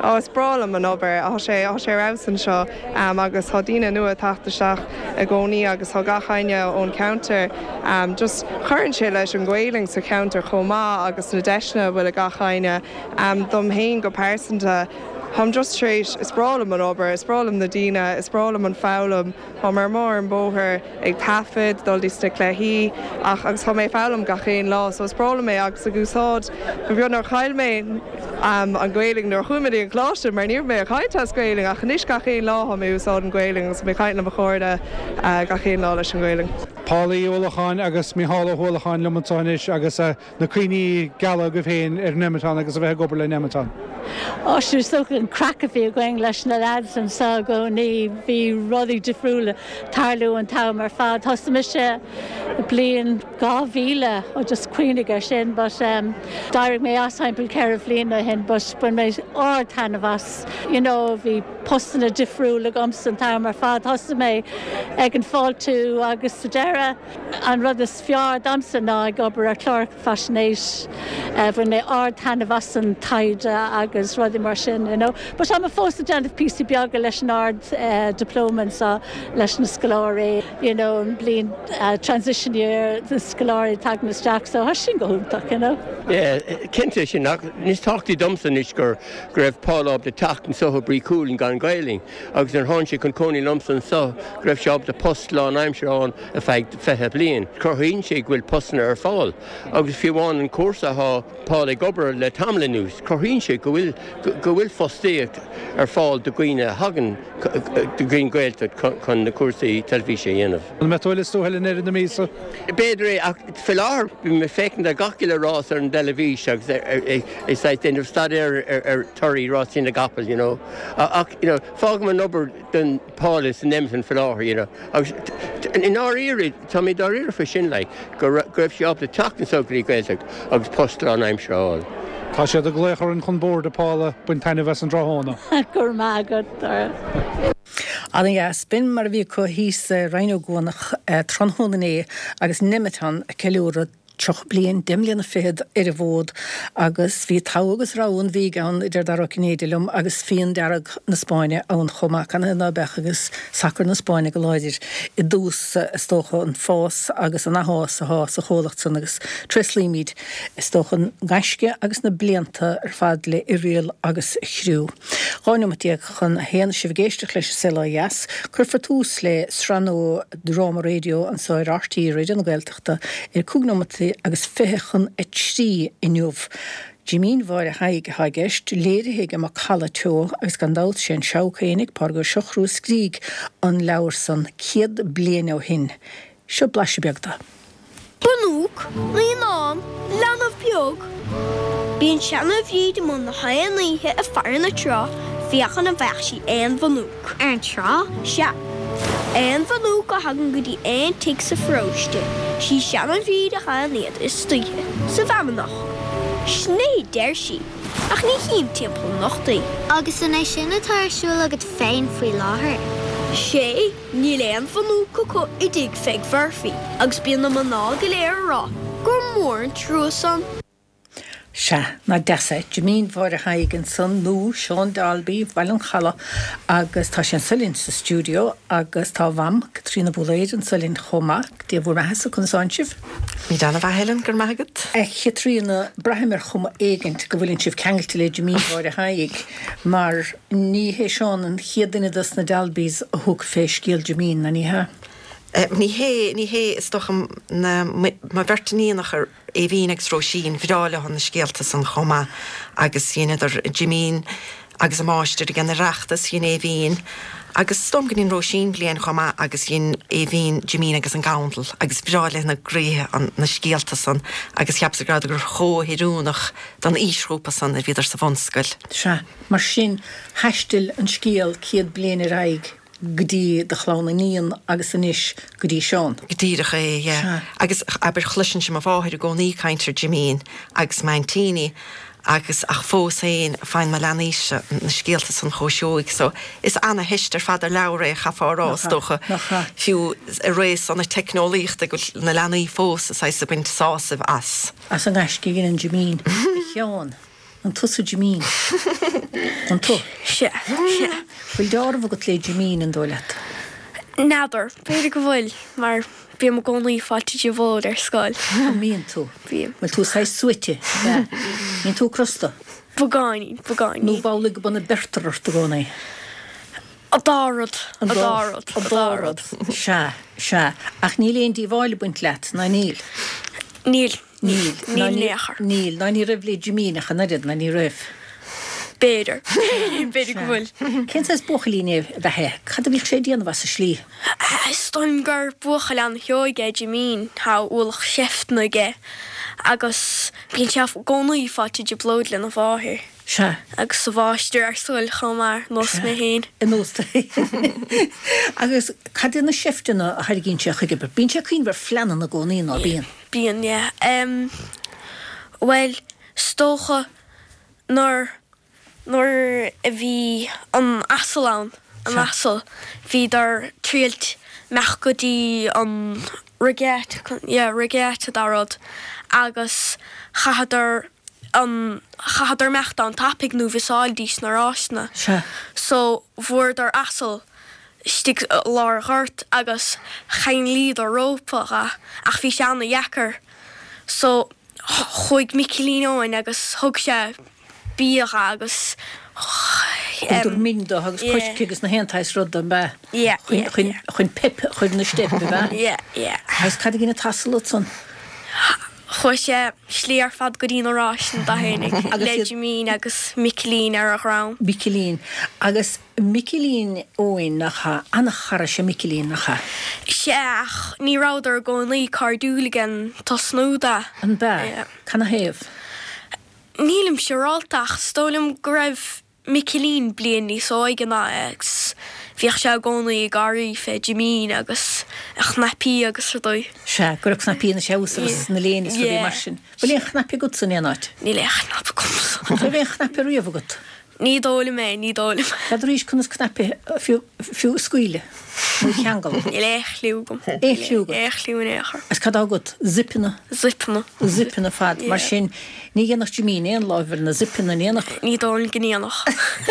Is bralam an obair a sé rasan seo agus thádaine nua tatasteach a gcónaí agus thá gachaine ón counter just chuann sé leis an gcuiling sa counter chomá agus na deisna bhfuil a gachaine dom haon go pásanta. I'm just straight, is bralam an obair, is bralam na dína, is bralam an fálam, mar mór an bóthir ag tafid, dul dís na cléithí, agus mé fálam gachéon lá, so is bralam mé agus a gúsáid, go bhíon ar chail mé an gcuiling nar chuimií an cláiste, mar níor mé a chaittas gcuiling, ach níos gachéon lá ha mé úsáid an gcuiling, agus mé chaitna bachóirda gachéon lá leis an gcuiling. Pálaí Olacháin agus Mihála Hólacháin Lumatáis agus na cuioine gala go bhhéin ar Nematán agus a bheith gobar le Nematán. Siúr socha an crack a bhí going leis na lads an sa gcónaí bhí rudaí difriúla tarlú an tam ar fad. Thosta me sé blion 2000 ó just cuioine ar sin, but dairg mé ashaimpil ceir a bhbliana hen, but buin mé ár tanmhas, bhí postana difriúla gomsa an tam ar fad. Thosta mé ag an fáiltú agus sa deire an rud is fear damsa ná ag obair ar chlár fashinéis bhain mé ár tanmhas an taide agus rudí mar sin, But I'm a fósta deanamh PC beaga leis an ard diplóman sa leis na scoláirí, an blion transition year the scoláirí tagnas Jack, so has sin go húntaach, Cinnte sin níos táchtaí domsa níos gur raibh Pála ab de tachtan socha brí cúlin gan gailing, agus an tháin sé chun cónaí lomsan so raibh se ab de post lá an aimseán a feig fethe blion. Chorthaíonn sé bhfuil postna ar fáil, agus fiúháin an cuasa há Pála gobar le tamla nús, chorthaíonn sé go bhfuil fostéocht ar fáil do gcuoine hagan do gcuoin gailta chun na cuasaí telefíse dhéanamh. An metólas tú heile na mísa? Béidir ach filar bhí me fécinn a gaciile rás ar an telefís agus is déanamh stad ar tuirí rás sin na gapal, Ach, fágam an obair den Pálas an Nematán filar, agus in áíire tá mé dáíire fa sin le go raibh sé ab de tachtan sogaí gailteach agus postal an aimseáil. Tá sé a gléchar an chun bór de Pála buin taine bheits an dráthna. Gur mágad. Bin mar bhí chu híos reinógónach tronthónané agus Nematán ceúra troch blion dimlíonna féad ar a bhód agus bhí tágus rán bhí gan idir dar Cnédilum agus fion dearag na Spáine ón chomach an na bech agus sacr na Spáine go láidir I dús istócha an fás agus an ahás a hás a cholacht san agus treslímíd istócha an gaisce agus na blianta ar fad le I rial agus chhrú. Gáinúmatíag chun héana sibhgéisteach leis sila yes, chur fatús le sranó drama radio an sáir RT radio na gailteachta cúgnúmatí agus fechan trí inniuh. Jimín bhar a haig haigeist, léirithe am chala teo agus gandáil sin seochénig pargur seochrú scríg an leabhar san ciad blian ó hin. Seo blaise beagda. Banúk, líán, leanamh beag. Bíon seanna bhíad am na haoníthe a fear na trá, fiachan a bheithsí an banúk. An trá? Se. An banúk a hagan gotí an tig sa fróiste. Sí seanna bhíad a chanéad is stúthe, sa bhemanach. Sné deir sí, ach ní hím timppla nachtaí. Agus in é sin atáirsúil agad féin faoi láthair. Sé, ní léon banúk go I dig feig bharfií, agus bíon na maná go léir rá, gur mór an trúsan. Se na desa, Jimín bhar a haig an san nó Seán Dalby bhail an chala agus tá sin sulín sa stúdio agus tá bham Catriona Búléid an sulín chomach dé bhór measa chun sáinsibh. Ní dána bh heilen gur maigad? Catriona brahimar chuma éigent go bhfuiln sibh ceangailte le Jimín bhar a haig, mar ní hé Seán an chiadanna dus na Dalbys a thug féis cíal Jimín na níthe. Ní hé is doch ma vertaníach ar éhín ag stróisín vidáile hon na scéalta san choma agus dhéanaidir Jimín agus a máistir gan na reachtas hín éhín agus stom gan in róisín blian choma agus hín éhín Jimín agus an gaundal agus vidáile na gréthe an na scéalta san agus cheap sa grad gur chóhirúnach dan ísrúpa san a viidir sa bhonscail. Se, mar sin heistil an scéal ciad blian ar aig. Gdí de chlána níon agus inis gdí Seán. Gdíireach é, agus aber chluisin sem a bháthir go ní caiintear Jimín agus maintíine agus ach fós éon fein me leníise na scéalta san chóisiúig, so is anna hiistar fadar leabhar é chafárás docha fiú a rééis an na technolíocht go na leanaí fós a sa buint sásamh as. As an eiscí gin an Jimín, Seán. An tusa Jimín. An tu? Se. Bhfuil dearbh go lé Jimín an dóileat. Nádar, beidir go bhfuil, mar bí mo gcónaí fáte de bhód ar scoil. Míon tú. Bhfuil tú sa suite. Míon tú crosta. Bugáin. Nú bála go buna bertar ar do gcónaí. A dárad. Se. Ach níl éon dí bháile buint leat, na níl. Níl néchar. Níl, na ní raibh lé Jimín a chanariad, na ní raibh. Beidir go bhfuil. Cén sa buchalíine bheitthe, cad a bhíh sé díanamh sa slí? Stoim gur buchail an heoige Jimín há úlach sefna ge, agus bíon seaf gcónaí fáte de blód le na bháthir. Se. Agus sa bháisteir ar súil chomar nos na héin. Nos na héin. Agus cad na seftainna a hair ginn seach chuige, bíon se chuin bhar fleanan na gcónaí ná bíon. Bíon, yeah. Well, stócha nor a bhí an asal an asal, bhí dar tríalt meach go dtí an rigéit a darad, agus chahadar mecht an tapig nó bhisáil dís na rásna. So bhuair dar asal stig lár ghart agus chain líad a rópa ach bhí se anna dhechar. So chuig Michelín óin agus thug sé bíocha agus Idir minda agus coiscigus na hentais rud an be. Chuin pip chuid na stepe be. Has cad gine tasal son. Choi sé slí ar fad go dtíon rásin da hénig. Le Jimín agus Michelín ar a rám. Michelín. Agus Michelín óin nach annach chara sé Michelín nach cha. Seach, ní rádar gcónaí cardúlagan tá snúda. An be, canna héamh? Nílim siaráltach, stólim go raibh Michelín blian ní sóig an agus bhíoch se gcónaí garí fé Jimín agus ach napí agus dói. Se, go raibh napí na seúsas na léanis go bhí mar sin. Bhfuil éon chnapi gut san éanáid? Ní le chnapi gut. Go bhíon chnapi riamh gut? Ní dóla mé. Cad rís chunas chnapi fiú scuile? Mú cheangal? Ní le échliúgum. Échliún échar. As cad ágat zipina? Zipina fad. Mar sin ní ghéanach Jimín éon láimhar na zipina éanach? Ní dóla gníanach.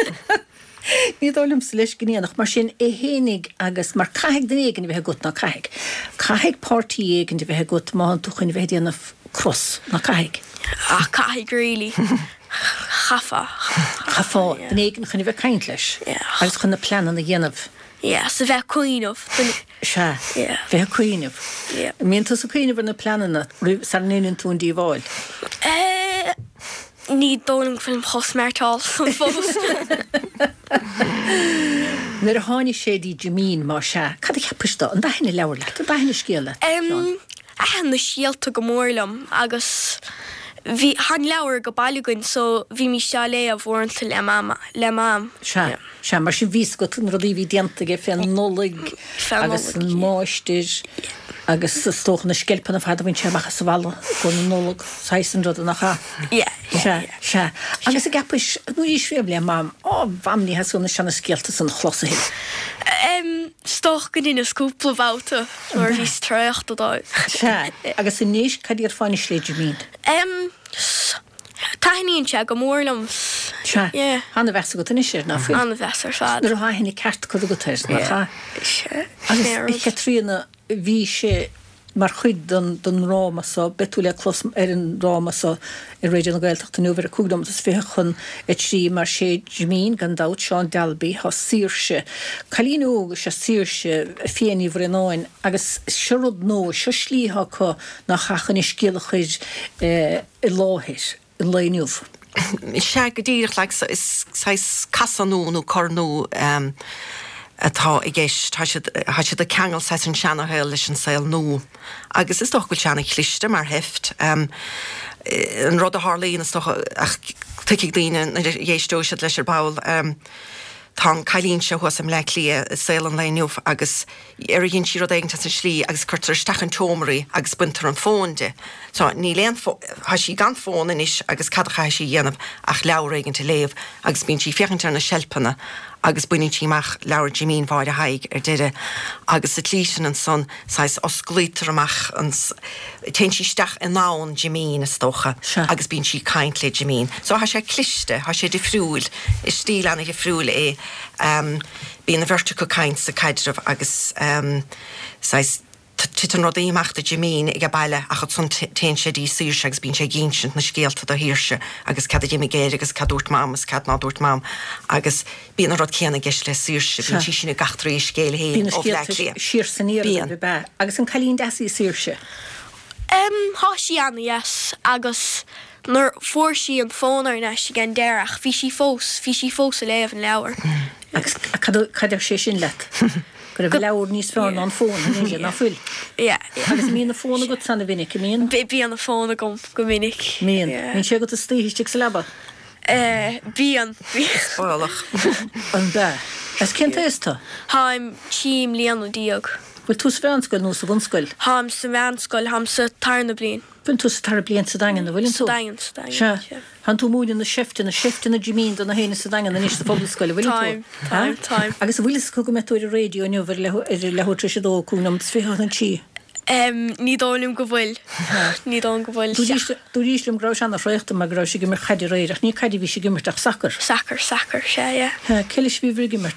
Ní dólim sa leis gníanach, mar sin hénig agus mar caiig den éigen bheitthe gut na caiig. Caiig pártaí éigen bheitthe gut má an tuchain bheith déanamh cross na caiig. Caiig ríli. Chafa, den éigen chun bheith caint leis. Agus chun na planan na dhéanamh. Sa bheith cuiinmh. Se, bheith cuiinmh. Míon tú sa cuiinmh na planana sa néann tún dí bháil? Ní dóling film chosmertáil san fós. Nar a tháinig sé dí Jimín má se, cad a cheapistá, an daithna leabhar leat, an daithna scéala? Na síalta go mórlam agus bhí han leabhar go bailúgann so bhí mí se lé a bhórnta le mám. Se, mar sin vís go tún rodí bhí diantaige féan nólig agus an máistir agus stóch na skelpan a fada bhain teach sa bhla go nólig 16 rud nach cha. Se. Agus a gapis nu í svéb le mám bhamní hasúna sena skelta san chlosa hé. Stoch go dtína scúpla bháta or vís treocht a dá. Se, agus in níos cadí ar fáinna sléidir mín. Taíonn se go mórlam. Se, anna bheasa go tuine sér ná fú. Anna bheasar fad. Nar hahinna ceart chu go teir na cha. Agus i chetrína bhí sé mar chuid don ráma sa betúile clos an ráma sa i réidir na Gaeltacht an nuair a cúgdom is fé chun trí mar sé Jimín gan dát Seán Dalby ha sírse. Chalíú se sírse féaní bhrenáin agus siúd nó se slítha chu nach chachan is scéala chuid i láthir in léniuh. Se go dtíach le is casanú nó cornú atá i ggéis tá si a cheangal sa an seanathe leis an saoil nó. Agus is doch go teanna chlichte mar heft. An rud a hálííon is ach tuigh daine dhéistóisiad leis ar bail. Tá cailín se chuas am le lia saoil an léniuh agus ar hinn si rud éigenanta san slí agus chuirtar stachan teomraí agus buntar an fónde. Tá ní léon ha sí gan fóna is agus cadcha sí dhéanamh ach leabhar éigen te léamh agus bíonn sí fiochantar na seilpanna agus buine tíach leir Jimín bháid a haig deire agus a tlísin an son sais osglútar amach an ten síisteach in nán Jimín is stocha agus bín si caiint le Jimín. So ha sé cliste, ha sé defriúil is stíl anna defriúil bí na bhirrte go caiint sa caidirh agus sais Titan rod éachta Jimín ag bailile a chud son ten sé dí sír agus bín sé ginint na scéalta a hirirse agus cad Jimmy géir agus cadút mám agus cad nádút mám agus bíon rod céanna geis le sírse bín tí sinna gathraí scéil hé sír saníir be agus an chalín deí sírse. Tá sí anna yes agus nar fór sí an fónar na si gan deach hí sí fós a léh an leabhar. Agus cadidir sé sin let. Gur bh leabhar níos fearn an fóna na fuil. Agus mí na fóna go sanna vinnic míon? Bí an na fóna go minic. Míon. Mín sé go a stíhiiste sa leba? Bí an Bálach. An be. As cinnta is tá? Táim tíim líanú díog. Bhfuil tús bheanscoil nó sa bhunscoil? Táim sa bheanscoil, táim sa tarna blion. Bún tú sa tar blion sa dagan na bhfuiln tú? Sa dagan. Han tú múin na sifte na Jimín don na héine sa dagan na níos sa fóblascoil bhfuil tú? Táim. Agus bhfuil go go metú a réo nniu bhar lethúir sé dó cúnam sfiá an tí. Ní dálim go bhfuil. Ní dá go bhfuil. Tú rístum grá anna fréachta a grá sé gimar chaidir réireach, ní caidir bhí sé gimartach sacr. Sacr sé, Celis bhí bhrí gimart?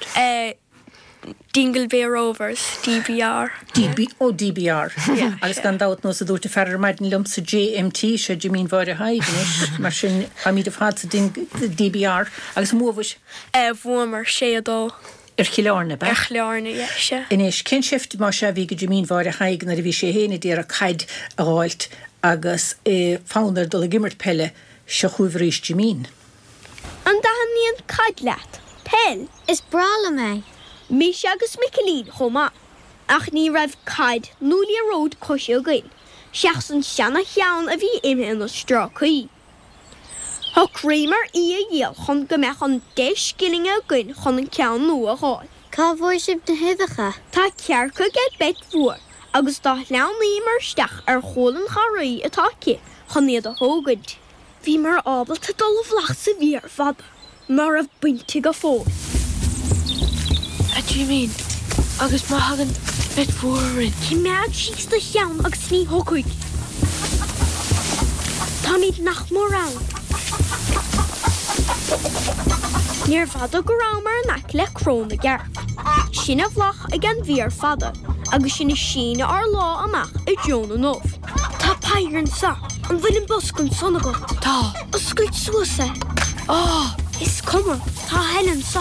Dingle Bay Rovers, DBR. DBR. Agus gan dát nó a dúirta ferar maidin lump sa JMT sé Jimín bhar a haid mar sin a míad a fad sa DBR agus móhis? Bhmar sé adó. Chileárna be? Chileárna, sé. Inis cin sift má sé bhí go Jimín bhar a haig na bhí sé héna déar a caid a gháilt agus fánar dul a gimmart pelle se chuhríéis Jimín. An dahan níon caid leat. Pell is brala mé. Mí se agus Michelín chomá. Ach ní raibh caid núlí a ród cosisiú gail. Seach san seanna cheann a bhí imhe an strá chuí. Tá Kramer í a dhéal chun go meach an 10 skilling a gain chun an ceann nua a gháil. Cá bhór sib de hidacha? Tá cearcha get bet mhuar agus dá lean í marsteach ar chólan charaí atá ce chun iad a thógaid. Bhí mar ábalta dul bhlach sa bhí ar fada mar a buinte go fós. A Jimín, agus má hagan bet mhuarin. Ci meag síos do cheann agus ní hócuig. Tá míad nach mór ann. Níor fada go rámar nach le cróna gar. Sinna bhlach ag an bhí ar fada, agus sinna sína ar lá amach i Jóna nóf. Tá pairann sa, an bhfuilin boscan sonna go. Tá. Oscailt suasa. Is cumar, tá helan sa.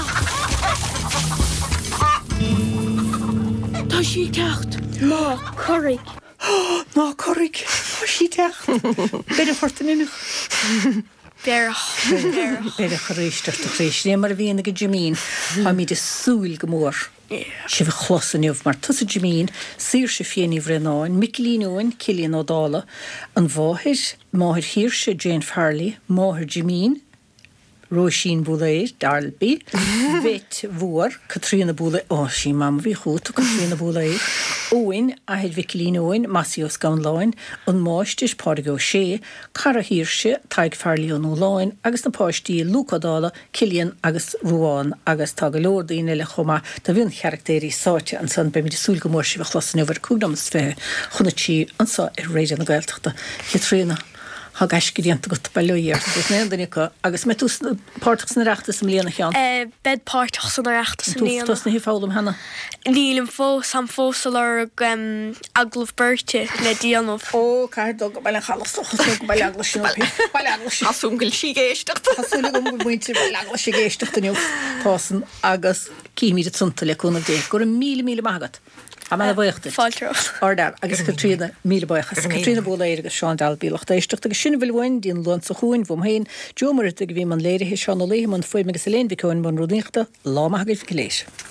Tá sí techt. Má corig. Má corig. Tá sí techt. Beidir fortan inach. Beidir choréisteach a rééis né mar a bhíonna go Jimín ha míad is súil go mór. Si bh chlosanniuh mar tusa Jimín sír se féanaí bhrenáin, Michelínóin Cillian O'Dála, an bháthir máthir híirse Jane Farley, máthir Jimín, Róisín Búlair, Darlby, Beit Mhuar, Catriona Búlair, sí mam bhí chuút, Catriona Búlair, Owen a heid Michelín Owen, Massios Gaunláin, an máistis Páirgó sé, Cara híirse, Taig Farley an Óláin, agus na páistí Luca O'Dála, Cillian agus Ruáin agus tá go leor daoine le chuma, tá bhíon charactéirí sáte an san be mí súil go mór si bh chlosan over cúgdamas fé chuna tí an sa ar réidir na gailteachta. Trína ha gaisciríanta go bailúíar néandanica agus me tús páirteachs na reachtas sem líana chean. Bed páirteachs na reachtas sem líana. Tús na hí fálam hena? Nílim fós am fósal ar aglah berte le díanamh. Cair go bail chalastoch go bail agla sin bail agla sin. Asúngail sí géisteach. Asúla go muinte bail agla sí géisteach daniu tásan agus cíimiid a tunta le cúna dé. Gur míle mágat. A me bhaochtta. Fáilteach. Ardar agus Catriona míle báchas. Catriona Búlair agus Seán Dalbílach éisteach agus sinna bhfuin dín lún sa chuin bhm hain Joe mar a bhí man léirithe seán na léham an foiim agus a léon bhí coin man rudíachta lá maithagail fi léis.